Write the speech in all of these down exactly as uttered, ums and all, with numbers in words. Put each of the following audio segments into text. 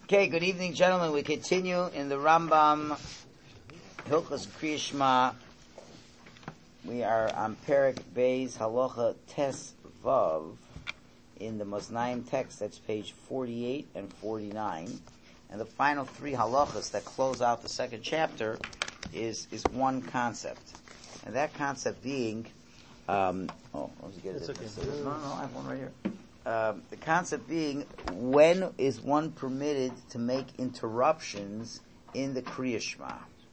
Okay, good evening, gentlemen. We continue in the Rambam Hilchos Kriya Shema. We are on Perek Beis Halacha Tes Vav in the Mosnaim text. That's page forty-eight and forty-nine. And the final three halachas that close out the second chapter is is one concept, and that concept being, um, oh, let me get it. Okay. No, no, I have one right here. Um, the concept being, when is one permitted to make interruptions in the Kriya Shema?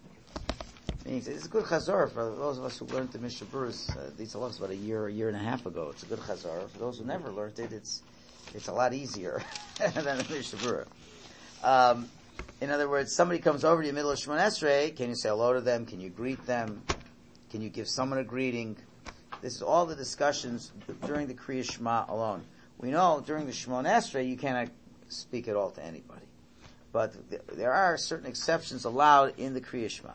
It's a good chazor for those of us who learned the Mishnah Berurah. Uh, these halachas about a year, a year and a half ago. It's a good chazor. For those who never learned it, it's it's a lot easier than the Mishnah Berurah. Um, in other words, somebody comes over to you in the middle of Shemona Esrei. Can you say hello to them? Can you greet them? Can you give someone a greeting? This is all the discussions during the Kriya Shema alone. We know during the Shemona Esrei you cannot speak at all to anybody, but th- there are certain exceptions allowed in the Kriya Shema.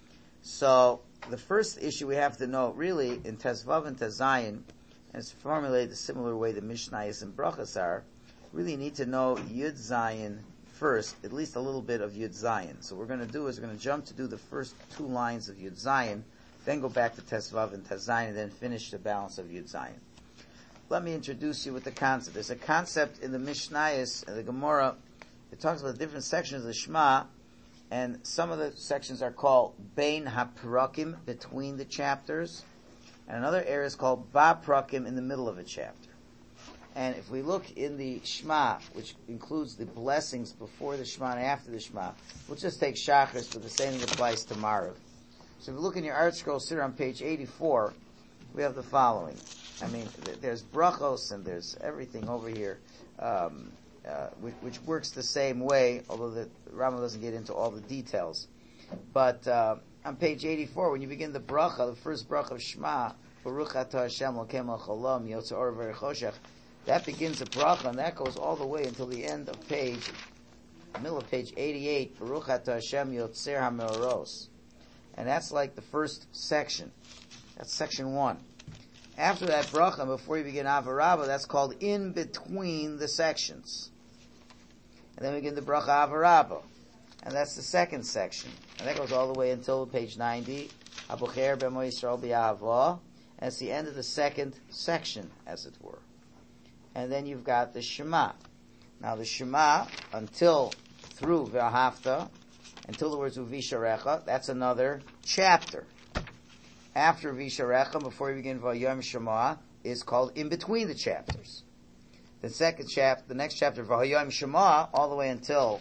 So the first issue we have to know, really, in Tes Vav and Tes Zayin, and it's formulated the similar way the Mishnayos and Brachos are, really need to know Yud Zayin first, at least a little bit of Yud Zayin. So what we're going to do is we're going to jump to do the first two lines of Yud Zayin, then go back to Tes Vav and Tes Zayin, and then finish the balance of Yud Zayin. Let me introduce you with the concept. There's a concept in the Mishnayos, the Gemara. It talks about the different sections of the Shema, and some of the sections are called Bein HaPrakim, between the chapters, and another area is called Ba Prakim, in the middle of a chapter. And if we look in the Shema, which includes the blessings before the Shema and after the Shema, we'll just take Shachris, but the same thing applies to Maariv. So if you look in your art scroll, sit on page eighty-four, we have the following. I mean, there's brachos and there's everything over here, um, uh, which, which works the same way, although the Rambam doesn't get into all the details. But uh, on page eighty-four, when you begin the bracha, the first bracha of Shema, Baruch Atah Hashem Elokeinu Melech Haolam Yotzei Or V'Choshech, that begins the bracha, and that goes all the way until the end of page, middle of page eighty-eight, Baruch Atah Hashem Yotzer HaMeoros. And that's like the first section. That's section one. After that bracha, before you begin Avarabba, that's called in between the sections. And then we begin the bracha Avarabba. And that's the second section. And that goes all the way until page ninety. Habocher b'Emo Yisrael b'Yahava. And it's the end of the second section, as it were. And then you've got the Shema. Now the Shema, until, through V'Ahavta, until the words Uvisharecha, that's another chapter. After Visharecha, before you begin Vayom Shema, is called in between the chapters. The second chapter, the next chapter, Vayom Shema, all the way until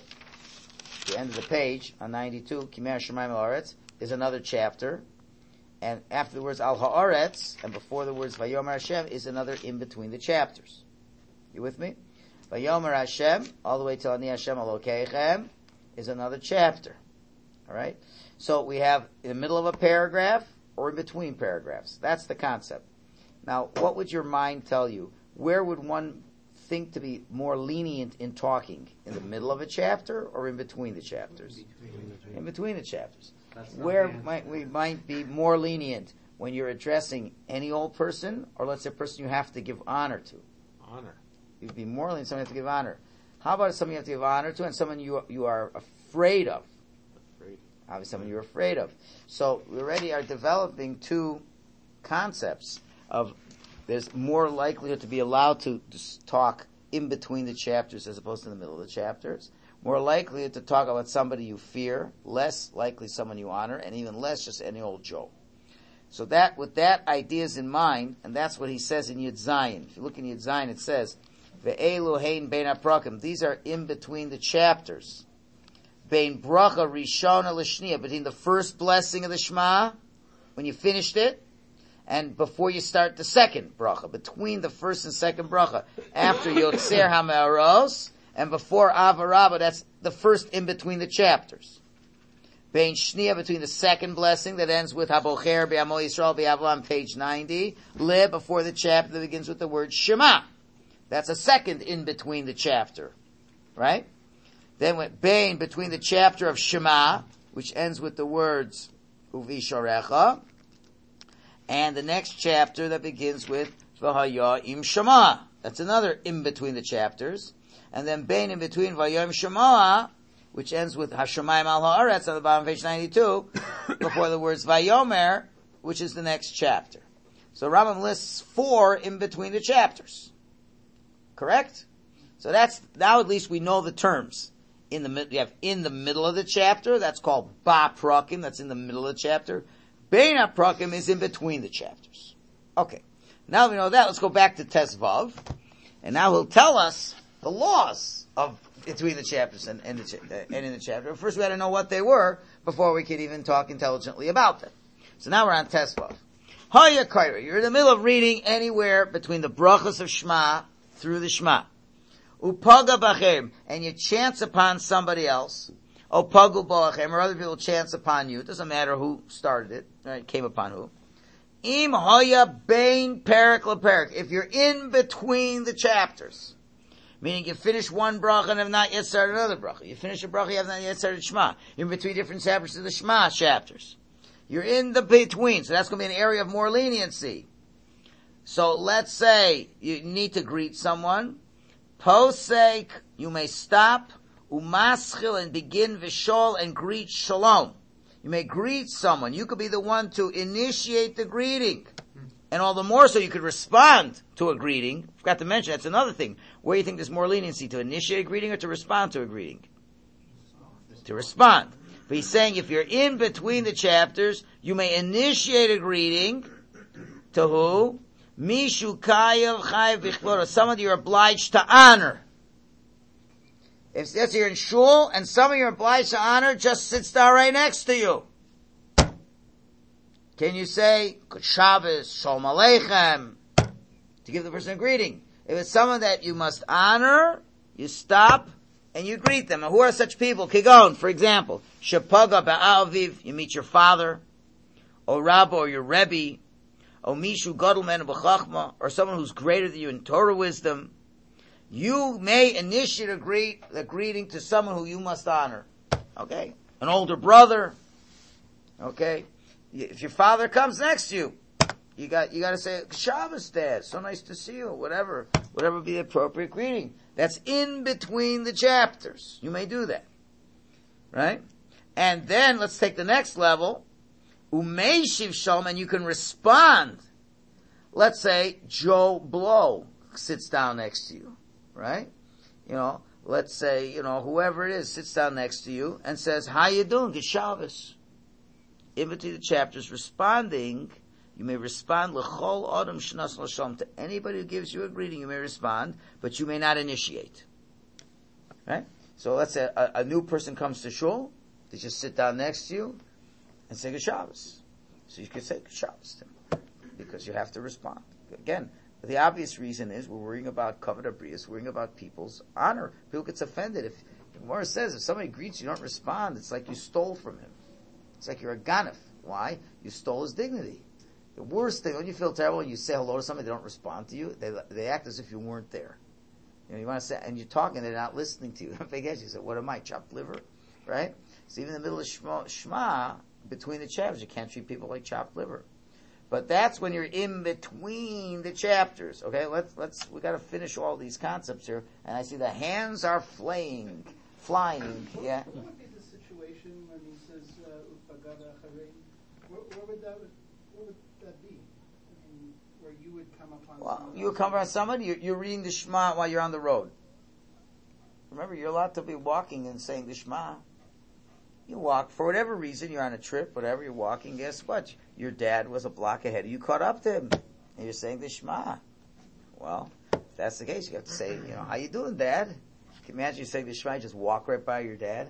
the end of the page, on ninety-two, Kimer Shemayim Al Haaretz, is another chapter. And after the words Al Haaretz, and before the words Vayomer Hashem, is another in between the chapters. You with me? Vayomer Hashem, all the way till Ani Hashem Elokeichem, is another chapter. Alright? So we have in the middle of a paragraph, or in between paragraphs. That's the concept. Now, what would your mind tell you? Where would one think to be more lenient in talking? In the middle of a chapter or in between the chapters? Between. In between the chapters. Where might we might be more lenient? When you're addressing any old person, or let's say a person you have to give honor to? Honor. You'd be more lenient, someone you have to give honor. How about someone you have to give honor to and someone you you are afraid of? Obviously someone you're afraid of. So we already are developing two concepts of there's more likelihood to be allowed to talk in between the chapters as opposed to in the middle of the chapters. More likelihood to talk about somebody you fear, less likely someone you honor, and even less just any old Joe. So that, with that ideas in mind, and that's what he says in Yud Zayin. If you look in Yud Zayin, it says, Ve'elu hein bein haprakim. These are in between the chapters. Bein bracha rishona l'shniya, between the first blessing of the Shema, when you finished it, and before you start the second bracha, between the first and second bracha, after Yotzer HaMeoros, and before Avarabba, that's the first in between the chapters. Bein shniya, between the second blessing that ends with Habocher b'Amo Yisrael b'Yahava on page ninety, le, before the chapter that begins with the word Shema. That's a second in between the chapter, right? Then went Bein, between the chapter of Shema, which ends with the words Uvisharecha, and the next chapter that begins with V'haya im Shema. That's another in between the chapters. and then Bein in between Vayom Shemoah, which ends with Hashemayim al haaretz on the bottom of page ninety-two, before the words Vayomer, which is the next chapter. So Rambam lists four in between the chapters. Correct? So that's, now at least we know the terms. In the mid, you have in the middle of the chapter, that's called Ba Prakim, that's in the middle of the chapter. Bein HaPrakim is in between the chapters. Okay. Now we know that, let's go back to Tes Vav. And now he'll tell us the laws of between the chapters and, and, the, and in the chapter. First we had to know what they were before we could even talk intelligently about them. So now we're on Tes Vav. Haya Kaira, you're in the middle of reading anywhere between the brachas of Shema through the Shema. Upaga bachem, and you chance upon somebody else. Upagu bachem, or other people chance upon you. It doesn't matter who started it, right? Came upon who. Im hoya bein perik leperik. If you're in between the chapters, meaning you finish one bracha and have not yet started another bracha. You finish a bracha, you have not yet started Shema. You're in between different chapters of the Shema chapters. You're in the between, so that's going to be an area of more leniency. So let's say you need to greet someone. Posek, you may stop, umaschil, and begin vishol and greet shalom. You may greet someone. You could be the one to initiate the greeting. And all the more so you could respond to a greeting. Forgot to mention, that's another thing. Where you think there's more leniency, to initiate a greeting or to respond to a greeting? To respond. But he's saying if you're in between the chapters, you may initiate a greeting to who? Mishu kayev chayev bichlora, someone you're obliged to honor. If that's you're in shul and someone you're obliged to honor just sits down right next to you, can you say Good Shabbos, Shalom Aleichem, to give the person a greeting? If it's someone that you must honor, you stop and you greet them. And who are such people? Kigon, for example, Shepaga ba'aviv, you meet your father, or Rabbi, or your Rebbe, or Mishu Gadol Men B'Chachma, or someone who's greater than you in Torah wisdom. You may initiate a greet, a greeting to someone who you must honor. Okay? An older brother. Okay? If your father comes next to you, you got, you gotta say, Shabbos, Dad, so nice to see you, whatever. Whatever be the appropriate greeting. That's in between the chapters. You may do that. Right? And then, let's take the next level. Umeishiv shalom, and you can respond. Let's say Joe Blow sits down next to you, right? You know, let's say, you know, whoever it is sits down next to you and says, how you doing? Good Shabbos. In between the chapters, responding, you may respond l'chol adam shnas l'shalom, to anybody who gives you a greeting, you may respond, but you may not initiate. Right? So let's say a, a new person comes to shul, they just sit down next to you, and say Good Shabbos. So you could say Good Shabbos to him, because you have to respond. Again, the obvious reason is we're worrying about kavod habrius, worrying about people's honor. People gets offended if the Gemara says if somebody greets you, you don't respond. It's like you stole from him. It's like you're a ganef. Why? You stole his dignity. The worst thing when you feel terrible and you say hello to somebody, they don't respond to you. They they act as if you weren't there. You know, you want to say, and you're talking, they're not listening to you. Big edge. You say, "What am I? Chopped liver?" Right? So even in the middle of Shema, Shema between the chapters, you can't treat people like chopped liver. But that's when you're in between the chapters. Okay, let's let's we got to finish all these concepts here. And I see the hands are flying, flying. Yeah. What would be the situation when he says "Upagada Harein"? Where, where would that where would that be? I mean, where you would come upon. Well, you would come upon somebody. You're, you're reading the Shema while you're on the road. Remember, you're allowed to be walking and saying the Shema. You walk, for whatever reason, you're on a trip, whatever, you're walking, guess what? Your dad was a block ahead of you, caught up to him, and you're saying the Shema. Well, if that's the case, you have to say, you know, how you doing, Dad? Can you imagine you saying the Shema, you just walk right by your dad?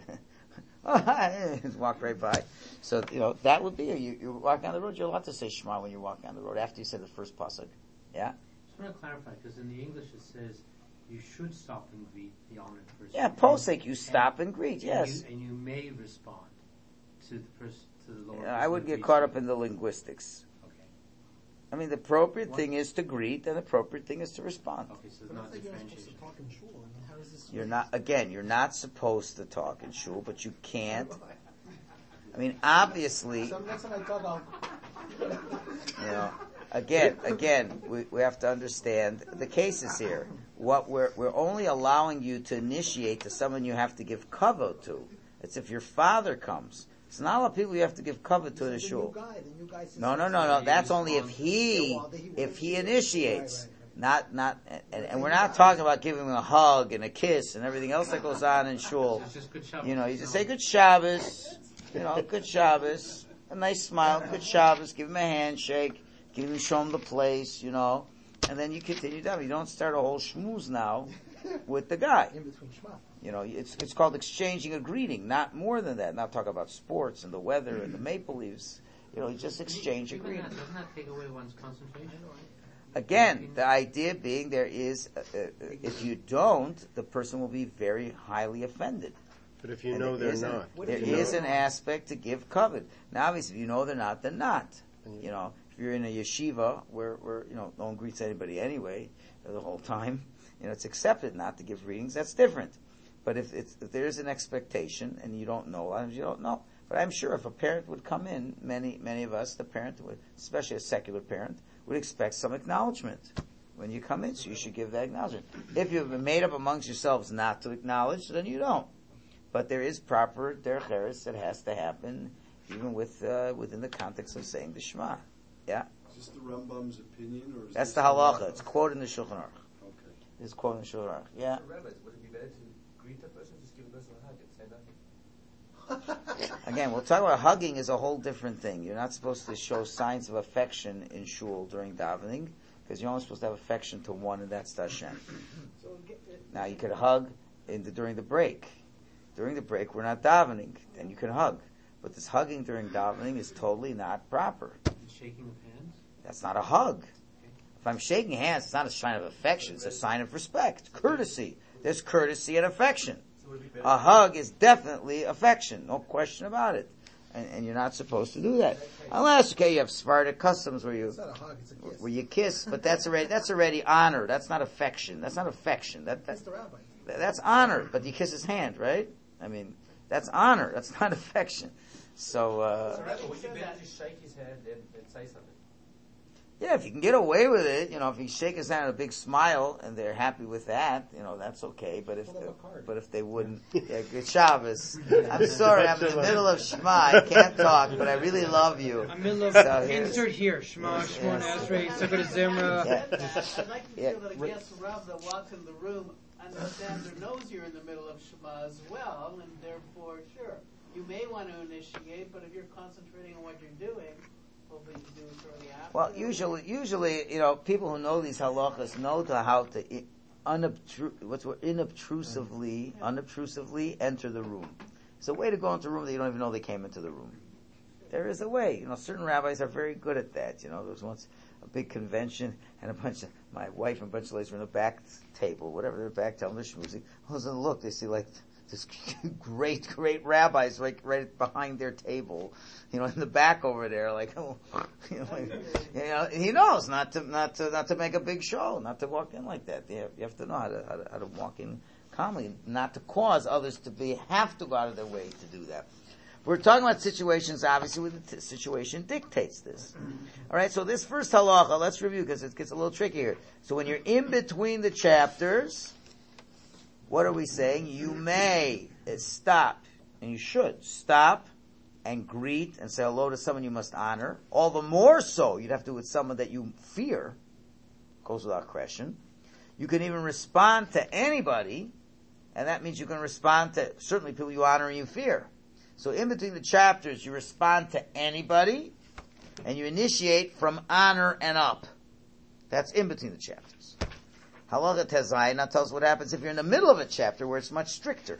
Oh, hi, just walk right by. So, you know, that would be, you, you're walking on the road, you're allowed to say Shema when you're walking on the road, after you say the first pasuk. Yeah? I just want to clarify, because in the English it says, you should stop and greet the honored person. Yeah, posek, you stop and, and greet, yes. And you, and you may respond to the person, to the lower yeah, person. I wouldn't get caught up in the linguistics. Okay. I mean, the appropriate What? thing is to greet, and the appropriate thing is to respond. Okay, so it's not differentiation. You're not, again, you're not supposed to talk in shul, but you can't. I mean, obviously, you know, again, again, we, we have to understand the cases here. What we're we're only allowing you to initiate to someone you have to give kavod to. It's if your father comes. It's not a lot of people you have to give kavod to in a shul. No, no, no, no. That's only if he if he initiates. Not, not, and, and we're not talking about giving him a hug and a kiss and everything else that goes on in shul. You know, you just say good Shabbos, you know, good Shabbos, a nice smile, good Shabbos, give him a handshake, give him, show him the place, you know, and then you continue down. You don't start a whole schmooze now with the guy. You know, it's it's called exchanging a greeting, not more than that. Not talk about sports and the weather and the maple leaves. You know, you just exchange a greeting. Doesn't that take away one's concentration? Again, the idea being there is, uh, uh, if you don't, the person will be very highly offended. But if you and know there they're is not. An, there is an aspect to give kavod. Now, obviously, if you know they're not, they're not. You know, if you're in a yeshiva where, where you know, no one greets anybody anyway the whole time, you know, it's accepted not to give greetings, that's different. But if, it's, if there is an expectation and you don't know, you don't know. But I'm sure if a parent would come in, many, many of us, the parent would, especially a secular parent, would expect some acknowledgement when you come in, so you should give that acknowledgement. If you've been made up amongst yourselves not to acknowledge, then you don't. But there is proper derech eretz that has to happen, even with uh, within the context of saying the Shema. Yeah. Is this the Rambam's opinion, or is that's this the halacha? It's quoted in the Shulchan Aruch. Okay. It's quoted in the Shulchan Aruch. Yeah. So rabbis, would it be better to greet the person, just give the person a hug and say nothing? Again, we'll talk about hugging is a whole different thing. You're not supposed to show signs of affection in shul during davening, because you're only supposed to have affection to one, and that's to Hashem. Now you could hug in the, during the break. During the break, we're not davening, then you can hug. But this hugging during davening is totally not proper. Shaking of hands? That's not a hug. Okay. If I'm shaking hands, it's not a sign of affection, it's a sign of respect, courtesy. There's courtesy and affection. A hug is definitely affection, no question about it. And, and you're not supposed to do that. Unless, okay, you have Sephardic customs where you, It's not a hug, it's a kiss. where you kiss, but that's already, that's already honor. That's not affection. That's not affection. That, that, That's the rabbi. that's honor, but you kiss his hand, right? I mean, that's honor. That's not affection. So, uh, So rabbi, would you better just shake his hand and, and say something? yeah, if you can get away with it, you know, if you shake his hand with a big smile and they're happy with that, you know, that's okay. But if, Pull up a card. but if they wouldn't, yeah, good Shabbos. I'm sorry, I'm in the middle of Shema. I can't talk, but I really love you. I'm in the So here's- insert here. Shema, Shemon, Yes. Esrei, Sukkot, Zimra. Yeah. I'd like to Yeah. feel that a guest Rav that walks in the room understands or knows you're in the middle of Shema as well, and therefore, sure, you may want to initiate, but if you're concentrating on what you're doing, hopefully you do it shortly after. Well, usually, usually, you know, people who know these halachas know to how to i- unobtru- what's what, inobtrusively, unobtrusively enter the room. It's a way to go into a room that you don't even know they came into the room. There is a way. You know, certain rabbis are very good at that. You know, there was once a big convention and a bunch of, my wife and a bunch of ladies were in the back table, whatever, they're back telling their shmoozy. All of a sudden, look, they see like this great, great rabbis like right behind their table, you know, in the back over there, like, oh, you know, like, you know, he knows not to, not to, not to make a big show, not to walk in like that. You have, you have to know how to, how to, how to walk in calmly, not to cause others to be, have to go out of their way to do that. We're talking about situations, obviously, where the t- situation dictates this. Alright, so this first halacha, let's review, because it gets a little tricky here. So when you're in between the chapters, what are we saying? You may stop, and you should stop and greet and say hello to someone you must honor. All the more so, you'd have to do it with someone that you fear. Goes without question. You can even respond to anybody, and that means you can respond to certainly people you honor and you fear. So in between the chapters, you respond to anybody, and you initiate from honor and up. That's in between the chapters. Halacha Tezai now tells what happens if you're in the middle of a chapter where it's much stricter.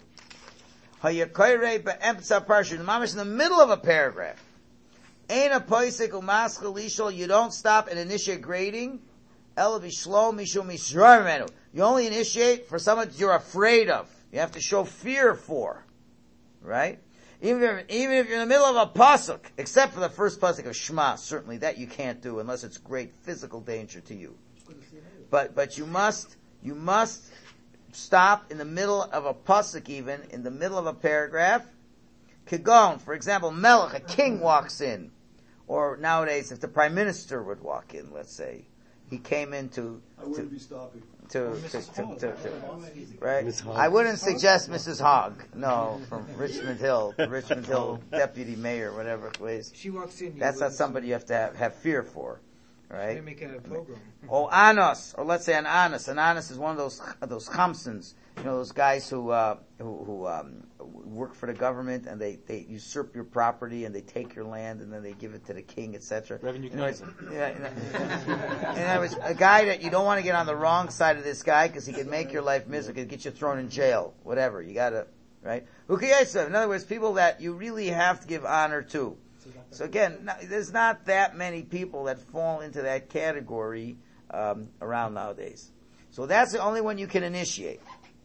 Hayakoire be'emtza parsha, mamish in the middle of a paragraph. Eina poisik umaschal lishol, you don't stop and initiate grading. Ela b'shlom mishum mishrar menu. You only initiate for someone you're afraid of. You have to show fear for. Right? Even if, even if you're in the middle of a pasuk, except for the first pasuk of Shema, certainly that you can't do unless it's great physical danger to you. But, but you must, you must stop in the middle of a pasuk even, in the middle of a paragraph. Kigon, for example, Melech, a king walks in. Or nowadays, if the prime minister would walk in, let's say, he came in to, I wouldn't to be stopping. to, to, to, to, to, right? Miss Hogg. I wouldn't suggest Missus Hogg, no, from Richmond Hill, the Richmond Hill deputy mayor, whatever it was. She walks in. you That's not wouldn't- somebody you have to have, have fear for, They right? make a program. Or Anos, or let's say an Anos. An Anos is one of those those Chamsons, you know, those guys who uh, who, who um, work for the government and they, they usurp your property and they take your land and then they give it to the king, et cetera. Revenue In other words, Kaiser. yeah, in in other words, a guy that you don't want to get on the wrong side of this guy because he can make your life miserable, could get you thrown in jail, whatever. You gotta, right? Ukiyesa, in other words, people that you really have to give honor to. So again, no, there's not that many people that fall into that category um, around nowadays. So that's the only one you can initiate.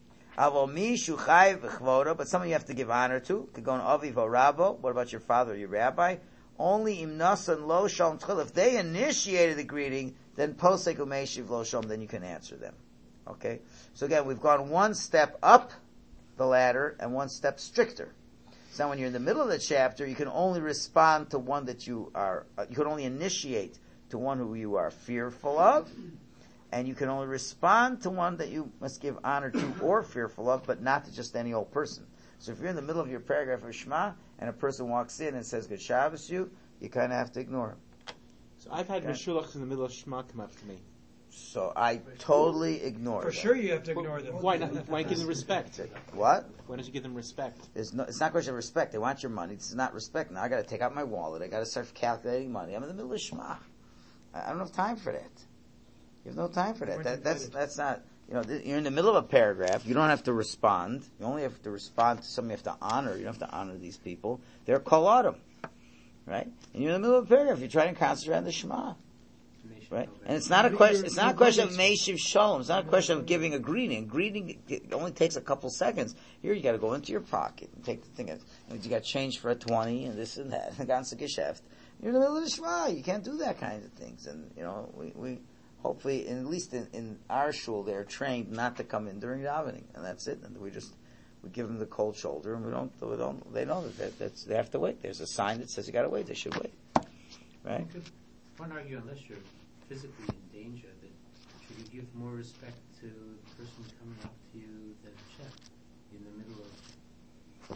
Avomi shuchai v'chvoda, but someone you have to give honor to. Could go on aviv or rabbo. What about your father or your rabbi? Only imnasan lo shalom tchil. If they initiated the greeting, then posek umeshiv lo shalom, then you can answer them. Okay? So again, we've gone one step up the ladder and one step stricter. So when you're in the middle of the chapter, you can only respond to one that you are, uh, you can only initiate to one who you are fearful of, and you can only respond to one that you must give honor to or fearful of, but not to just any old person. So if you're in the middle of your paragraph of Shema, and a person walks in and says, Good Shabbos to you, you kind of have to ignore him. So I've had Okay. Meshulach in the middle of Shema come up to me. So I totally ignore For them. sure, you have to ignore them. Why not? Why give them respect? What? Why don't you give them respect? It's, no, it's not a question of respect. They want your money. This is not respect. Now I got to take out my wallet. I got to start calculating money. I'm in the middle of Shema. I, I don't have time for that. You have no time for that. that that's that's not. You know, th- you're in the middle of a paragraph. You don't have to respond. You only have to respond to somebody you have to honor. You don't have to honor these people. They're kol adam, right? And you're in the middle of a paragraph. You're trying to concentrate on the Shema. Right? And it's not a question, it's not a question of Meishiv Shalom. It's not a question of giving a greeting. Greeting it only takes a couple seconds. Here you gotta go into your pocket and take the thing. And you got change for a twenty and this and that. Ganze Geschäft. You're in the middle of the Shema. You can't do that kind of things. And, you know, we, we hopefully, and at least in, in our shul, they're trained not to come in during davening. And that's it. And we just, we give them the cold shoulder and we don't, we don't, they know that that's, they have to wait. There's a sign that says you gotta wait. They should wait. Right? One argue unless you're physically in danger, that should you give more respect to the person coming up to you than Hashem in the middle of?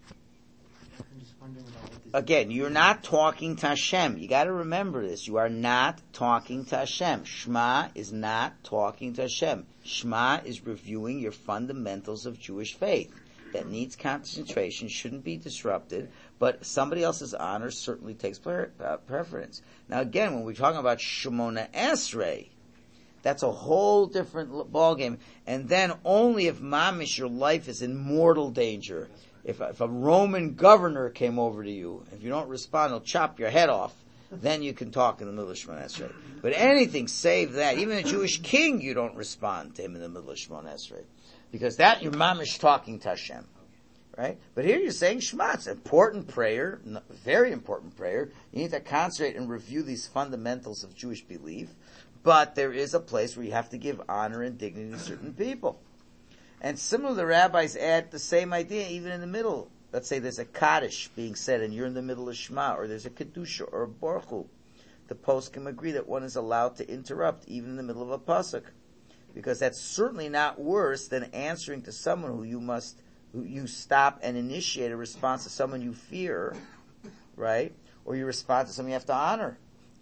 I'm just wondering about what this. Again, you're not talking to Hashem. You got to remember this. You are not talking to Hashem. Shema is not talking to Hashem. Shema is reviewing your fundamentals of Jewish faith. That needs concentration, shouldn't be disrupted, but somebody else's honor certainly takes pre- uh, preference. Now again, when we're talking about Shemona Esrei, that's a whole different ballgame. And then only if mamish, your life is in mortal danger. If, if a Roman governor came over to you, if you don't respond, he'll chop your head off. Then you can talk in the middle of Shemona Esrei. But anything save that, even a Jewish king, you don't respond to him in the middle of Shemona Esrei. Because that, your mamish talking to Hashem. Right? But here you're saying Shema. It's an important prayer, very important prayer. You need to concentrate and review these fundamentals of Jewish belief. But there is a place where you have to give honor and dignity to certain people. And similarly, the rabbis add the same idea even in the middle. Let's say there's a Kaddish being said and you're in the middle of Shema, or there's a Kedusha or a Baruch Hu. The poskim agree that one is allowed to interrupt even in the middle of a pasuk. Because that's certainly not worse than answering to someone who you must, who you stop and initiate a response to someone you fear, right? Or you respond to someone you have to honor.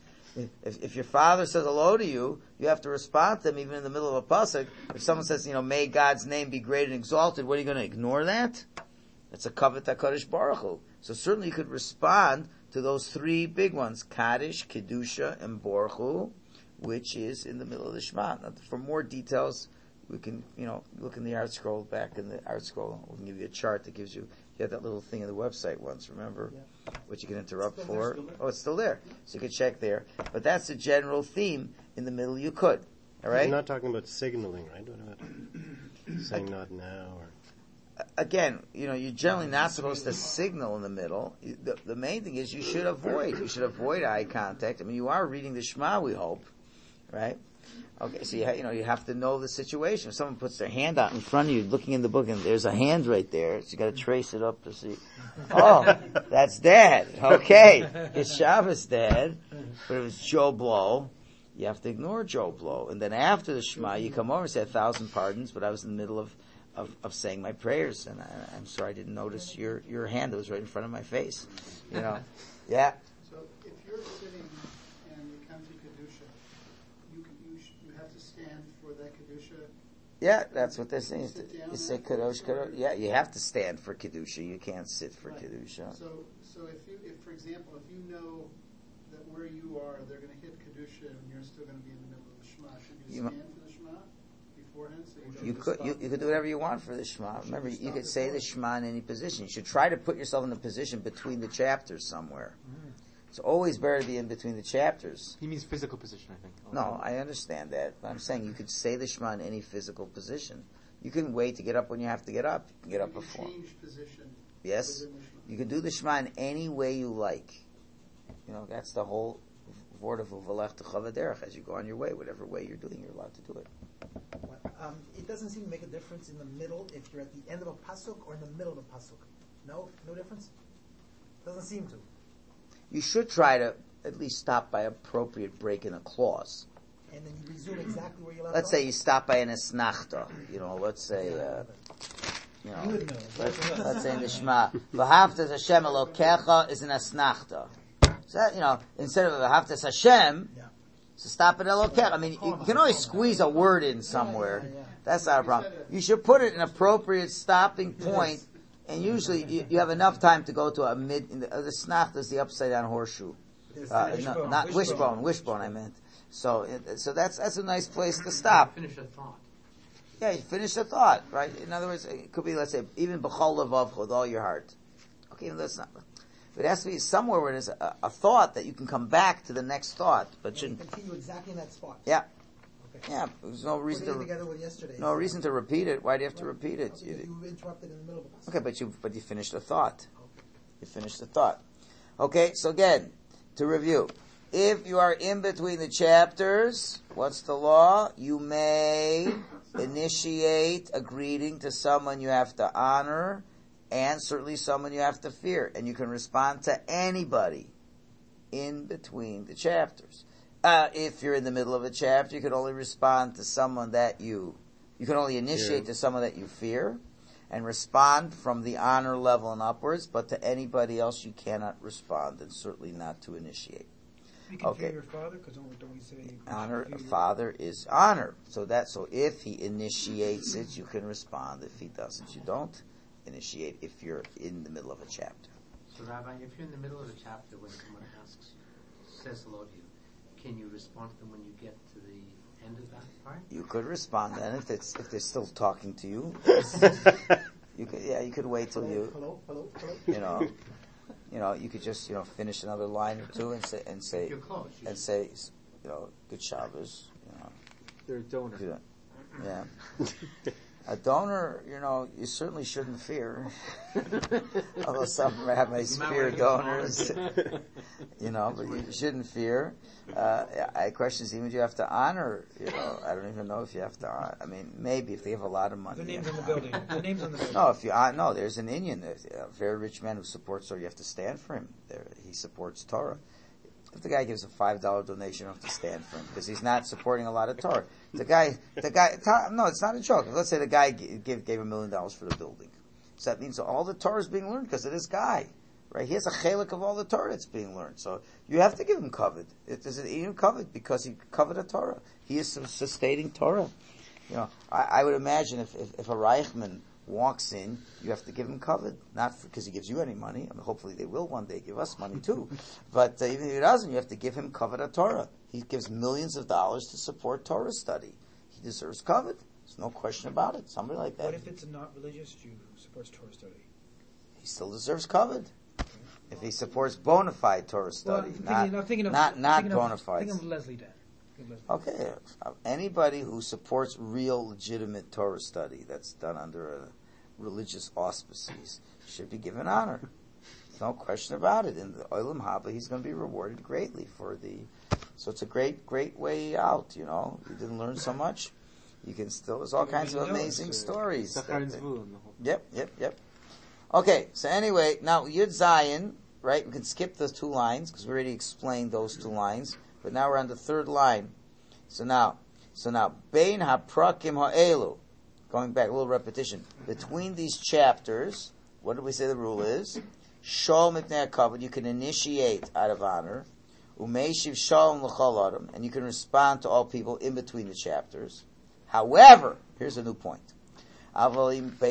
If, if your father says hello to you, you have to respond to them even in the middle of a pasuk. If someone says, you know, may God's name be great and exalted, what are you going to ignore that? That's a kavet HaKadosh Baruch Hu. So certainly you could respond to those three big ones, Kaddish, Kedusha, and Baruch Hu, which is in the middle of the Shema. Now, for more details, we can, you know, look in the art scroll, back in the art scroll. We can give you a chart that gives you, you had that little thing in the website once, remember? Yeah. Which you can interrupt Still for. there, still there. Oh, it's still there. So you can check there. But that's the general theme. In the middle you could. All right? You're not talking about signaling, right? What about saying not now or... Again, you know, you're generally not supposed to signal in the middle. The, the main thing is you should avoid. You should avoid eye contact. I mean, you are reading the Shema, we hope. Right? Okay, so you, ha- you know, you have to know the situation. If someone puts their hand out in front of you, looking in the book, and there's a hand right there, so you gotta trace it up to see, oh, that's Dad. Okay. It's Shabbos Dad. But if it's Joe Blow, you have to ignore Joe Blow. And then after the Shema, you come over and say a thousand pardons, but I was in the middle of, of, of saying my prayers, and I, I'm sorry I didn't notice your, your hand that was right in front of my face. You know? Yeah. So if you're sitting and you come to Kedusha, you can, you, sh- you have to stand for that Kedusha. Yeah, that's what they're saying. Sit down You say there? Kadosh, Kadosh. Yeah, you have to stand for Kedusha. You can't sit for Right. Kedusha. So, so if you, if for example, if you know that where you are, they're going to hit Kedusha and you're still going to be in the middle of the Shema, should you, You mu- stand for the Shema beforehand? So you, don't You just could stop you, you could do whatever you want for the Shema. Remember, you could say the Shema in any position. You should try to put yourself in a position between the chapters somewhere. It's always better to be in between the chapters. He means physical position, I think. No, I understand that. But I'm saying you could say the Shema in any physical position. You can wait to get up when you have to get up. You can get up you before. change position. Yes? within the Shema. You can do the Shema in any way you like. You know, that's the whole word of Uvalech to Chavaderech. As you go on your way, whatever way you're doing, you're allowed to do it. Um, it doesn't seem to make a difference in the middle if you're at the end of a pasuk or in the middle of a pasuk. No, no difference. Doesn't seem to. You should try to at least stop by appropriate break in a clause. And then you resume exactly where you left Let's off. say you stop by an esnachta. You know, let's say, uh, you know, You would know. let's, let's say in the Shema, v'haftas Hashem Elokecha is an esnachta. So that, you know, instead of v'haftas Hashem, Yeah. so stop at Elokecha. I mean, you, you can always squeeze a word in somewhere. Yeah, yeah, yeah. That's not a problem. You should put it in an appropriate stopping point, and usually you, you have enough time to go to a mid. In the, uh, the snachta is the upside down horseshoe. Uh, no, not wishbone, Wishbone. wishbone. I meant. So, it- so that's that's a nice place to stop. Finish a thought. Yeah, you finish the thought, right? In other words, it could be, let's say, even b'chol levavcha, with all your heart. Okay, that's not. But it has to be somewhere where there's a, a thought that you can come back to the next thought, but And you shouldn't. continue exactly in that spot. Yeah, Okay. yeah. There's no reason Putting it to. together with yesterday. No reason to repeat it. Why do you have to repeat it? Because You- you interrupted in the middle of the pasuk. Okay, but you but you finished the thought. You finished the thought. Okay, so again, to review. If you are in between the chapters, what's the law? You may initiate a greeting to someone you have to honor, and certainly someone you have to fear. And you can respond to anybody in between the chapters. Uh, if you're in the middle of a chapter, you can only respond to someone that you, you can only initiate Yeah. to someone that you fear, and respond from the honor level and upwards, but to anybody else you cannot respond, and certainly not to initiate. You can Okay. fear your father, because don't, don't we say you can Honor, fear a your- father is honor. So that, so if he initiates it, you can respond. If he doesn't, you don't initiate if you're in the middle of a chapter. So, Rabbi, if you're in the middle of a chapter when someone asks, says hello to you, can you respond to them when you get to the end of that part? You could respond then if it's, if they're still talking to you. You could, yeah, you could wait till you, Hello, hello, hello. you know, you know, you could just, you know, finish another line or two and say, and If say, you're close. You and should- say, you know, good Shabbos, you know. They're a donor. Do that. Yeah. A donor, you know, you certainly shouldn't fear. Although some rabbis You might fear wanna give them donors, you know, but you shouldn't fear. Uh, I question is, even if you have to honor, you know, I don't even know if you have to honor. I mean, maybe if they have a lot of money. The you name's have on the to honor. building. The name's on the building. No, if you uh, no, there's an Indian, there's a very rich man who supports Torah. You have to stand for him. There, he supports Torah. If the guy gives a five dollar donation, you don't have to stand for him because he's not supporting a lot of Torah. The guy, the guy, no, it's not a joke. Let's say the guy gave gave a million dollars for the building, so that means all the Torah is being learned because of this guy, right? He has a chelik of all the Torah that's being learned. So you have to give him covet. It is even covet because he covered a Torah. He is sustaining Torah. You know, I, I would imagine if, if if a Reichman walks in, you have to give him covet, not because he gives you any money. I mean, hopefully they will one day give us money too. But uh, even if he doesn't, you have to give him covet a Torah. He gives millions of dollars to support Torah study. He deserves covet. There's no question about it. Somebody like that, What if it's a not religious Jew who supports Torah study? he still deserves covet. If he supports bona fide Torah Well, study, I'm thinking, not I'm thinking of, not not thinking of- bona fide. Thinking of Leslie Dan. Thinking of Leslie. Okay, uh, anybody who supports real, legitimate Torah study that's done under a religious auspices should be given honor. There's no question about it. In the Olam Haba, he's going to be rewarded greatly for the So it's a great, great way out, you know. You didn't learn so much. You can still, there's all kinds of amazing stories. Yep, yep, yep. Okay, so anyway, now Yud Zayin, right? We can skip those two lines because we already explained those two lines. But now we're on the third line. So now, so now, Bein HaPrakim Ha'elu. Going back, a little repetition. Between these chapters, what did we say the rule is? Shol Mipnei HaKavod, you can initiate out of honor. Umeishiv Shalom L'chol Adam, and you can respond to all people in between the chapters. However, here's a new point. What about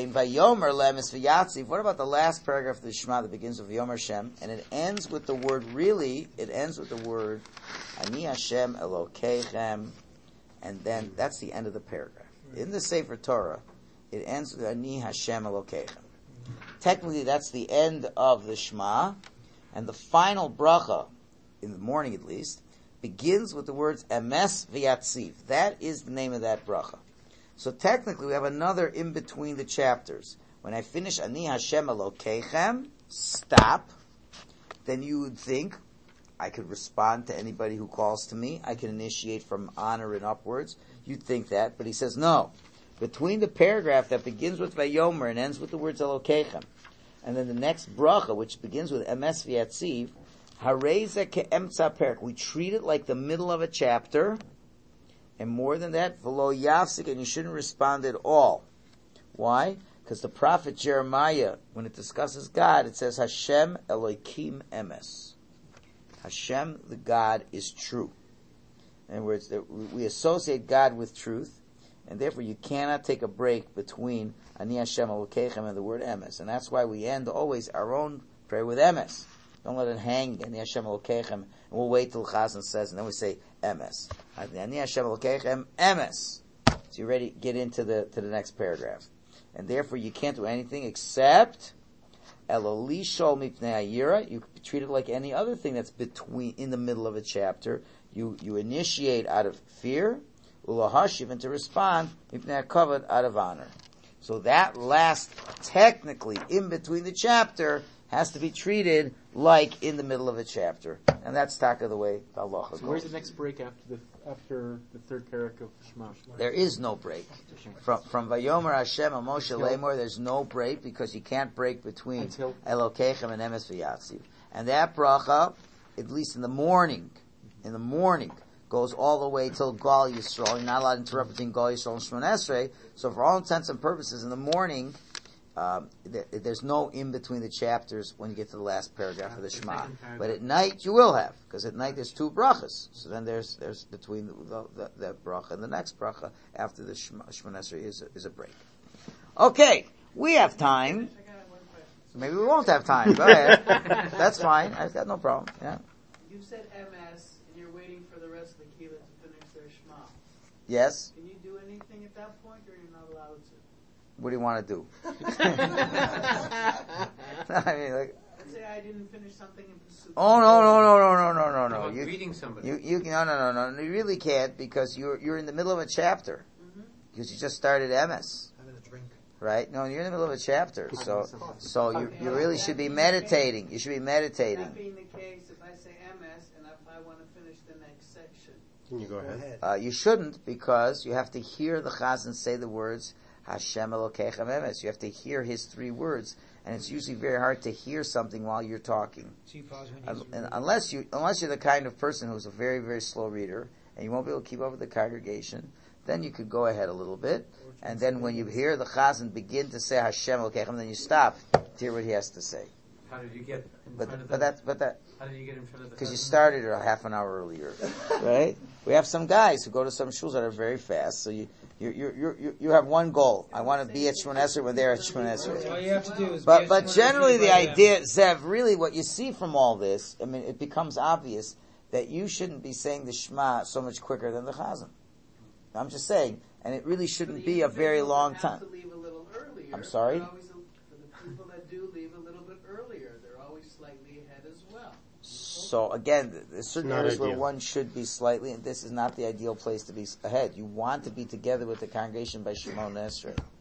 the last paragraph of the Shema that begins with Yomer Shem, and it ends with the word, really, it ends with the word, Ani Hashem Elokeichem, and then that's the end of the paragraph. In the Sefer Torah, it ends with Ani Hashem Elokeichem. Technically, that's the end of the Shema, and the final bracha, in the morning at least, begins with the words Emes V'Yatziv. That is the name of that bracha. So technically, we have another in between the chapters. When I finish Ani Hashem Elokeichem, stop. Then you would think I could respond to anybody who calls to me. I can initiate from honor and upwards. You'd think that, but he says no. Between the paragraph that begins with Vayomer and ends with the words Elokeichem, and then the next bracha, which begins with Emes V'Yatziv, Hareza Ke'emtza Perak. We treat it like the middle of a chapter. And more than that, v'lo yafsik, and you shouldn't respond at all. Why? Because the prophet Jeremiah, when it discusses God, it says Hashem Elokim Emes. Hashem, the God, is true. In other words, we associate God with truth, and therefore you cannot take a break between Ani Hashem Elokeichem and the word Emes. And that's why we end always our own prayer with Emes. Don't let it hang, Ani Hashem Elokeichem, and we'll wait till Chazan says, and then we say Emes. Ani Hashem Elokeichem, Emes. So you ready to get into the to the next paragraph. And therefore you can't do anything except Elolishol Mipnei Ayira. You treat it like any other thing that's between, in the middle of a chapter. You you initiate out of fear, Ulahashiv, and to respond, Mipnei HaKavod, out of honor. So that last, technically, in between the chapter, has to be treated like in the middle of a chapter. And that's taka the way the halacha goes. So where's the next break after the after the third parak of Shema? There is no break. From from Vayomer Hashem and Moshe Lemor, there's no break because you can't break between Until? Elokeichem and Emes V'Yatziv. And that bracha, at least in the morning, in the morning, goes all the way till Gal Yisrael. You're not allowed to interrupt between Gal Yisrael and Shemon Esrei. So for all intents and purposes, in the morning, Um, th- there's no in between the chapters when you get to the last paragraph of the Shema. But at night you will have, because at night there's two brachas. So then there's there's between the, the, the, the bracha and the next bracha after the Shema, Shemon Esrei is a, is a break. Okay, we have time. Maybe we won't have time. Go ahead. That's fine. I've got no problem. Yeah. You said M S, and you're waiting for the rest of the Kehillah to finish their Shema. Yes. Can you do anything at that point, or you're not allowed to? What do you want to do? I mean, like. Let's say I didn't finish something in pursuit. Oh no no no no no no no no! About You greeting somebody. You you no no no no! You really can't because you're you're in the middle of a chapter Mm-hmm. because you just started M S, Having a drink. right? No, you're in the middle of a chapter, so so you you really should be meditating. You should be meditating. That being the case, if I say M S and if I want to finish the next section, Can you go ahead? Uh, you shouldn't because you have to hear the Chazan say the words Hashem Elokeichem Emes. You have to hear his three words, and it's usually very hard to hear something while you're talking. So you pause when Un- he's and unless you, unless you're the kind of person who's a very, very slow reader, and you won't be able to keep up with the congregation, then you could go ahead a little bit, and then when you hear the Chazan begin to say Hashem Elokeichem, then you stop to hear what he has to say. How did you get in But front of but the, that but that How did you get in front of the because you chazan? started a half an hour earlier, right? We have some guys who go to some shuls that are very fast, so you you you you you have one goal. I want to be at Shemon Esrei when they're at Shemon all Esrei. you have to do is. But be but a generally the by them. idea, Zev, really what you see from all this, I mean, it becomes obvious that you shouldn't be saying the Shema so much quicker than the Chazan. I'm just saying, and it really shouldn't be a very long time. To leave a little earlier, I'm sorry? they're always a- for the people that do leave a little bit earlier, they're always slightly ahead as well. So again, th- there's certain Not areas where ideal. one should be slightly, and this is not the ideal place to be s- ahead. You want to be together with the congregation by Shemon Esrei.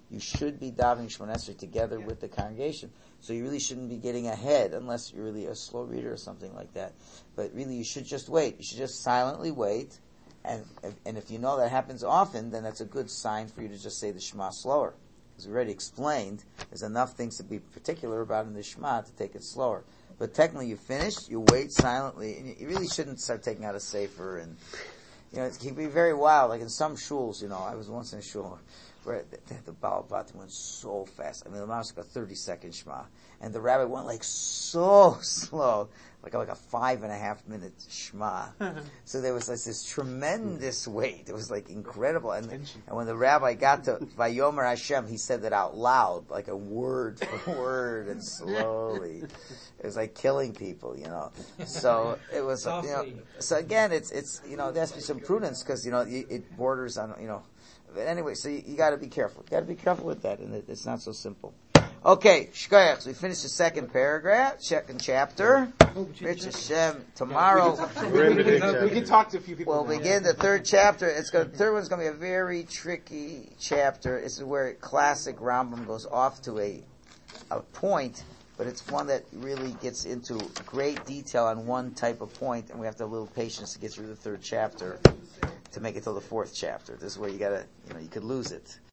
you should be davening Shemona Esrei together with the congregation. So you really shouldn't be getting ahead unless you're really a slow reader or something like that. But really, you should just wait. You should just silently wait. And and if you know that happens often, then that's a good sign for you to just say the Shema slower. As we already explained, there's enough things to be particular about in the Shema to take it slower. But technically, you finish, you wait silently, and you really shouldn't start taking out a sefer. And you know, it can be very wild. Like in some shuls, you know, I was once in a shul where the, the Baal Bat went so fast. I mean, the Mosque got thirty second Shema, and the rabbi went like so slow, like like a five and a half minute Shema. So there was like this tremendous wait. It was like incredible. And, and when the rabbi got to Vayomer Hashem, he said that out loud, like a word for word, and slowly. It was like killing people, you know. So it was, you know. So again, it's it's you know there has to be some prudence because you know it borders on you know. But anyway, so you, you got to be careful. You got to be careful with that, and it, it's not so simple. Okay, shkoyach. So we finished the second paragraph, second chapter. Rich Hashem. Tomorrow we, can, we can talk to a few people. We'll now. begin the third chapter. It's going. The third one's going to be a very tricky chapter. This is where classic Rambam goes off to a a point, but it's one that really gets into great detail on one type of point, and we have to have a little patience to get through the third chapter to make it till the fourth chapter. This is where you gotta, you know, you could lose it.